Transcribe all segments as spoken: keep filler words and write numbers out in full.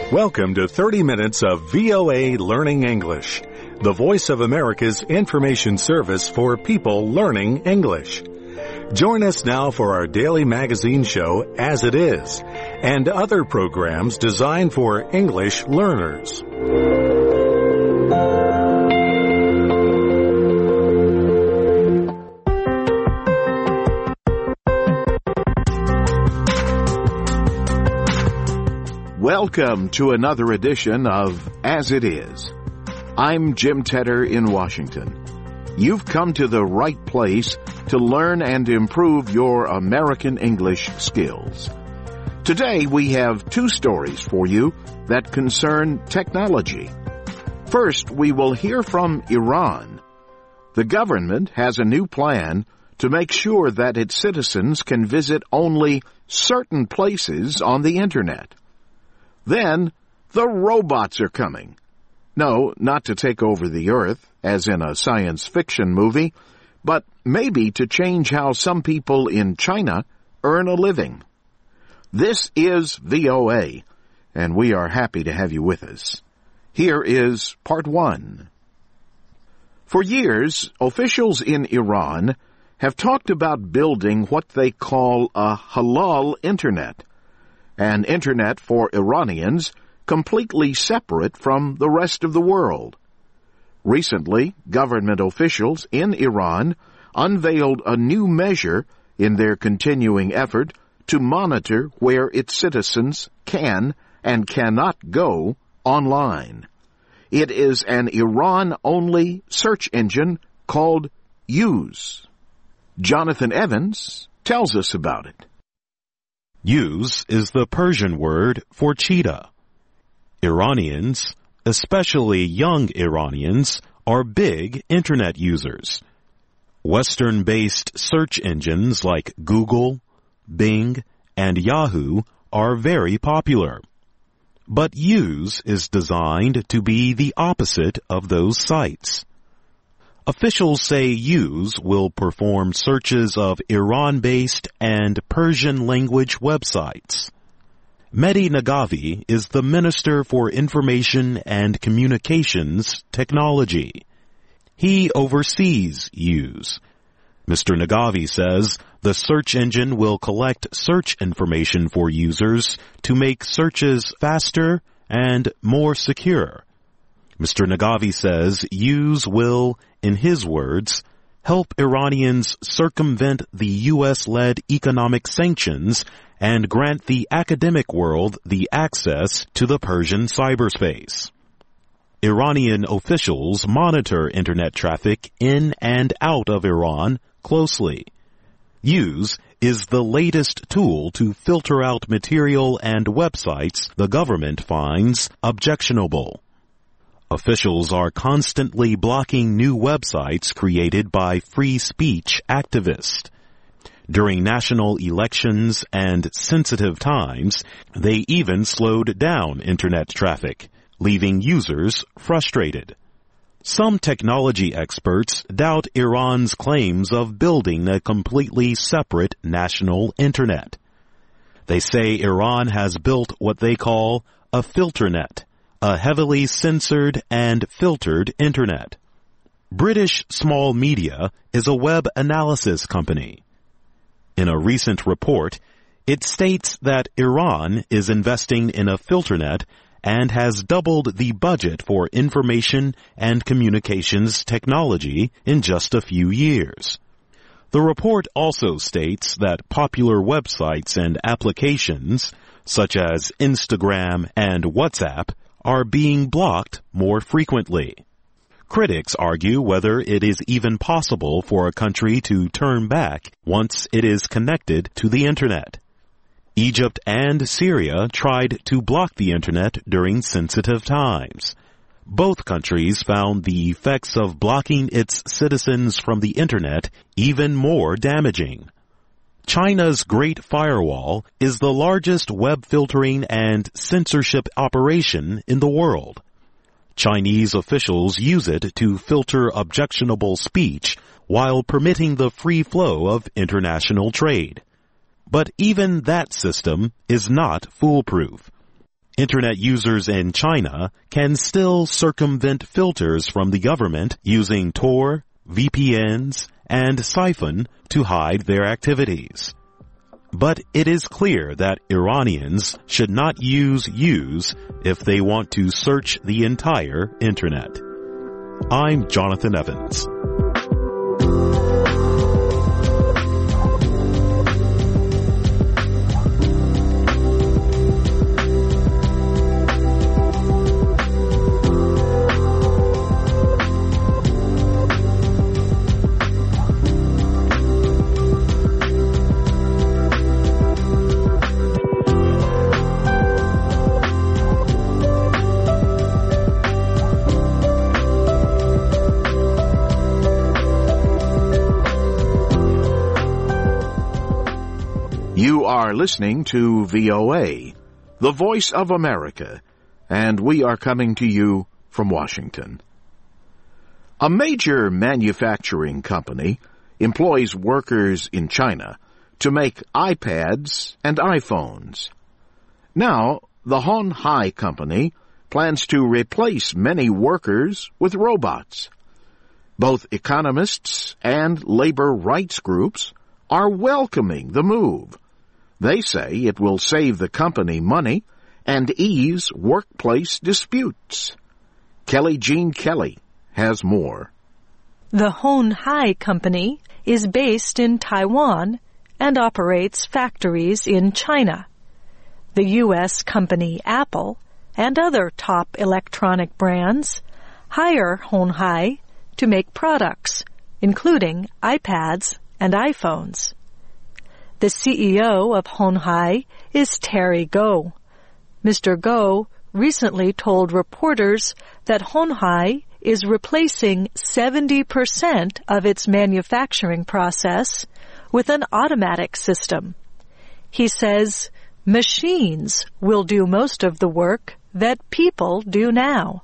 Welcome to thirty minutes of V O A Learning English, the voice of America's information service for people learning English. Join us now for our daily magazine show, As It Is, and other programs designed for English learners. Welcome to another edition of As It Is. I'm Jim Tedder in Washington. You've come to the right place to learn and improve your American English skills. Today we have two stories for you that concern technology. First, we will hear from Iran. The government has a new plan to make sure that its citizens can visit only certain places on the Internet. Then, the robots are coming. No, not to take over the earth, as in a science fiction movie, but maybe to change how some people in China earn a living. This is V O A, and we are happy to have you with us. Here is part one. For years, officials in Iran have talked about building what they call a halal Internet, an Internet for Iranians completely separate from the rest of the world. Recently, government officials in Iran unveiled a new measure in their continuing effort to monitor where its citizens can and cannot go online. It is an Iran-only search engine called Use. Jonathan Evans tells us about it. Use is the Persian word for cheetah. Iranians, especially young Iranians, are big Internet users. Western-based search engines like Google, Bing, and Yahoo are very popular. But Use is designed to be the opposite of those sites. Officials say Use will perform searches of Iran-based and Persian-language websites. Mehdi Nagavi is the Minister for Information and Communications Technology. He oversees Use. Mister Nagavi says the search engine will collect search information for users to make searches faster and more secure. Mister Nagavi says Use will, in his words, help Iranians circumvent the U S-led economic sanctions and grant the academic world the access to the Persian cyberspace. Iranian officials monitor Internet traffic in and out of Iran closely. Use is the latest tool to filter out material and websites the government finds objectionable. Officials are constantly blocking new websites created by free speech activists. During national elections and sensitive times, they even slowed down Internet traffic, leaving users frustrated. Some technology experts doubt Iran's claims of building a completely separate national Internet. They say Iran has built what they call a filternet, a heavily censored and filtered Internet. British Small Media is a web analysis company. In a recent report, it states that Iran is investing in a filternet and has doubled the budget for information and communications technology in just a few years. The report also states that popular websites and applications, such as Instagram and WhatsApp, are being blocked more frequently. Critics argue whether it is even possible for a country to turn back once it is connected to the Internet. Egypt and Syria tried to block the Internet during sensitive times. Both countries found the effects of blocking its citizens from the Internet even more damaging. China's Great Firewall is the largest web filtering and censorship operation in the world. Chinese officials use it to filter objectionable speech while permitting the free flow of international trade. But even that system is not foolproof. Internet users in China can still circumvent filters from the government using Tor, V P Ns, and Siphon to hide their activities. But it is clear that Iranians should not use use if they want to search the entire Internet. I'm Jonathan Evans. You are listening to V O A, the Voice of America, and we are coming to you from Washington. A major manufacturing company employs workers in China to make iPads and iPhones. Now, the Hon Hai Company plans to replace many workers with robots. Both economists and labor rights groups are welcoming the move. They say it will save the company money and ease workplace disputes. Kelly Jean Kelly has more. The Hon Hai Company is based in Taiwan and operates factories in China. The U S company Apple and other top electronic brands hire Hon Hai to make products, including iPads and iPhones. The C E O of Hon Hai is Terry Gou. Mister Gou recently told reporters that Hon Hai is replacing seventy percent of its manufacturing process with an automatic system. He says machines will do most of the work that people do now.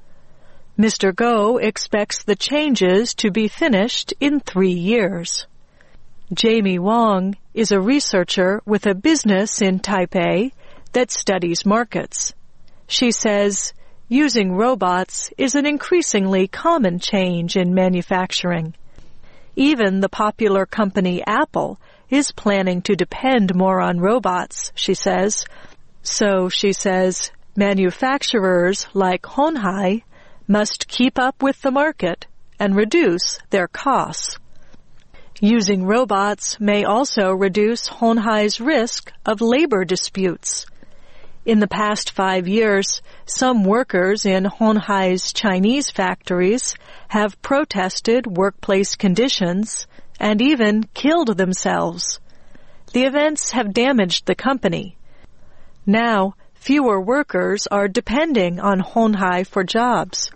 Mister Gou expects the changes to be finished in three years. Jamie Wong is a researcher with a business in Taipei that studies markets. She says using robots is an increasingly common change in manufacturing. Even the popular company Apple is planning to depend more on robots, she says. So, she says, manufacturers like Hon Hai must keep up with the market and reduce their costs. Using robots may also reduce Hon Hai's risk of labor disputes. In the past five years, some workers in Hon Hai's Chinese factories have protested workplace conditions and even killed themselves. The events have damaged the company. Now, fewer workers are depending on Hon Hai for jobs.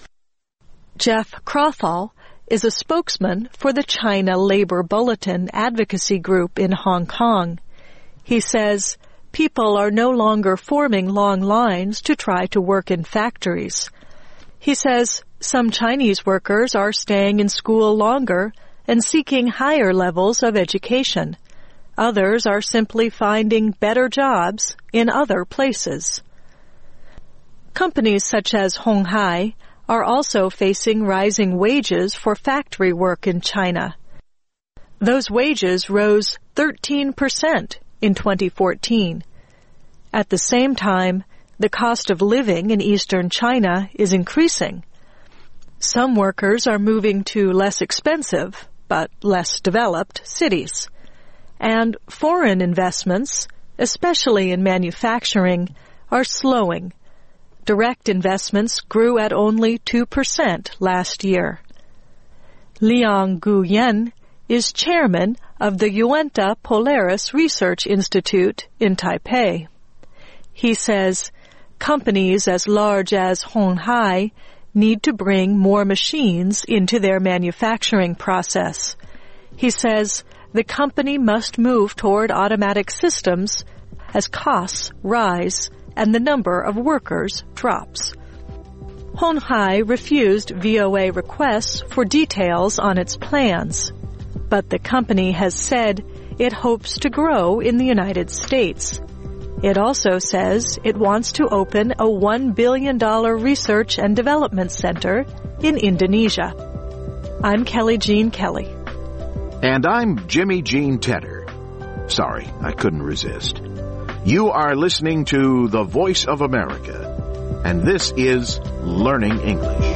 Jeff Crawthall is a spokesman for the China Labor Bulletin advocacy group in Hong Kong. He says people are no longer forming long lines to try to work in factories. He says some Chinese workers are staying in school longer and seeking higher levels of education. Others are simply finding better jobs in other places. Companies such as Hon Hai are also facing rising wages for factory work in China. Those wages rose thirteen percent in twenty fourteen. At the same time, the cost of living in eastern China is increasing. Some workers are moving to less expensive, but less developed cities. And foreign investments, especially in manufacturing, are slowing. Direct investments grew at only two percent last year. Liang Guyen is chairman of the Uinta Polaris Research Institute in Taipei. He says companies as large as Hon Hai need to bring more machines into their manufacturing process. He says the company must move toward automatic systems as costs rise and the number of workers drops. Hon Hai refused V O A requests for details on its plans, but the company has said it hopes to grow in the United States. It also says it wants to open a one billion dollars research and development center in Indonesia. I'm Kelly Jean Kelly. And I'm Jimmy Jean Tedder. Sorry, I couldn't resist. You are listening to The Voice of America, and this is Learning English.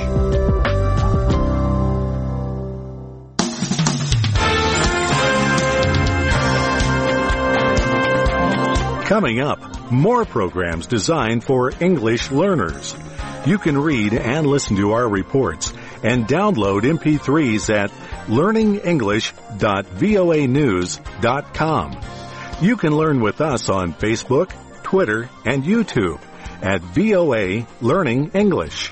Coming up, more programs designed for English learners. You can read and listen to our reports and download M P threes at learning english dot voa news dot com. You can learn with us on Facebook, Twitter, and YouTube at V O A Learning English.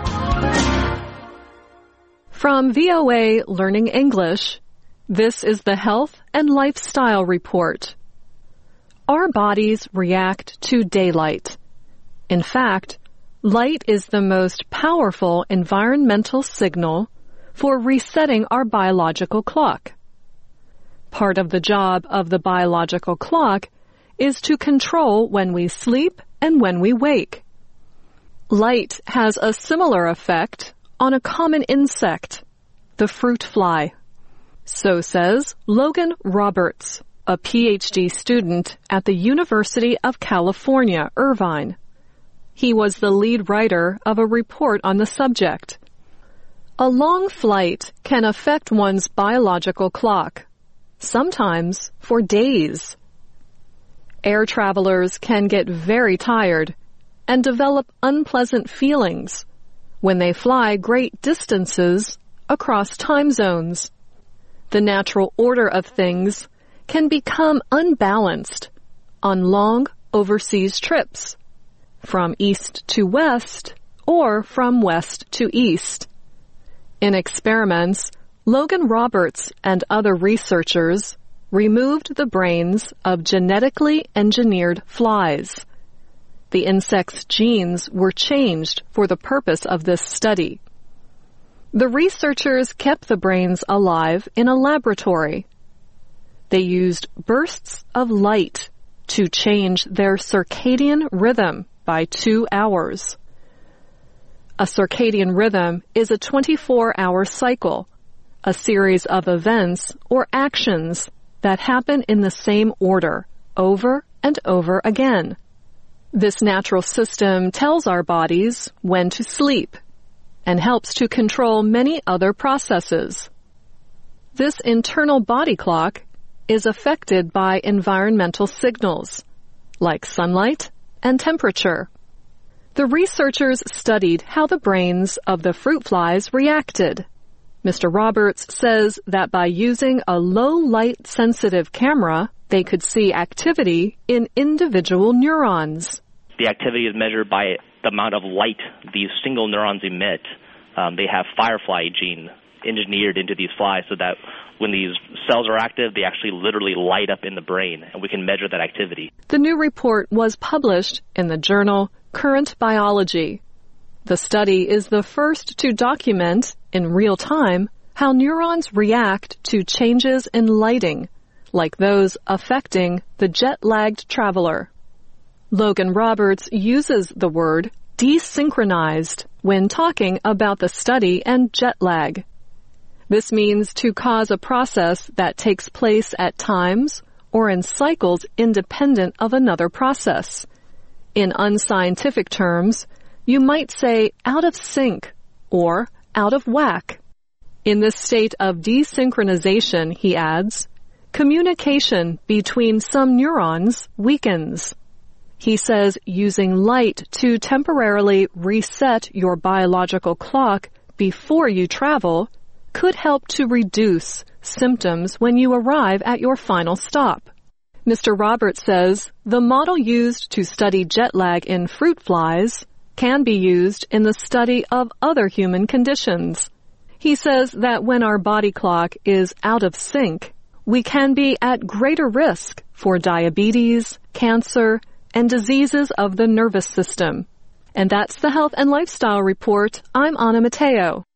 From V O A Learning English, this is the Health and Lifestyle Report. Our bodies react to daylight. In fact, light is the most powerful environmental signal for resetting our biological clock. Part of the job of the biological clock is to control when we sleep and when we wake. Light has a similar effect on a common insect, the fruit fly. So says Logan Roberts, a P H D student at the University of California, Irvine. He was the lead writer of a report on the subject. A long flight can affect one's biological clock, sometimes for days. Air travelers can get very tired and develop unpleasant feelings when they fly great distances across time zones. The natural order of things can become unbalanced on long overseas trips, from east to west or from west to east. In experiments, Logan Roberts and other researchers removed the brains of genetically engineered flies. The insect's genes were changed for the purpose of this study. The researchers kept the brains alive in a laboratory. They used bursts of light to change their circadian rhythm by two hours. A circadian rhythm is a twenty-four hour cycle, a series of events or actions that happen in the same order over and over again. This natural system tells our bodies when to sleep and helps to control many other processes. This internal body clock is affected by environmental signals, like sunlight and temperature. The researchers studied how the brains of the fruit flies reacted. Mister Roberts says that by using a low-light sensitive camera, they could see activity in individual neurons. The activity is measured by the amount of light these single neurons emit. Um, they have firefly gene engineered into these flies so that when these cells are active, they actually literally light up in the brain, and we can measure that activity. The new report was published in the journal Current Biology. The study is the first to document, in real time, how neurons react to changes in lighting, like those affecting the jet-lagged traveler. Logan Roberts uses the word desynchronized when talking about the study and jet lag. This means to cause a process that takes place at times or in cycles independent of another process. In unscientific terms, you might say out of sync or out of whack. In this state of desynchronization, he adds, communication between some neurons weakens. He says using light to temporarily reset your biological clock before you travel could help to reduce symptoms when you arrive at your final stop. Mister Roberts says the model used to study jet lag in fruit flies can be used in the study of other human conditions. He says that when our body clock is out of sync, we can be at greater risk for diabetes, cancer, and diseases of the nervous system. And that's the Health and Lifestyle Report. I'm Anna Mateo.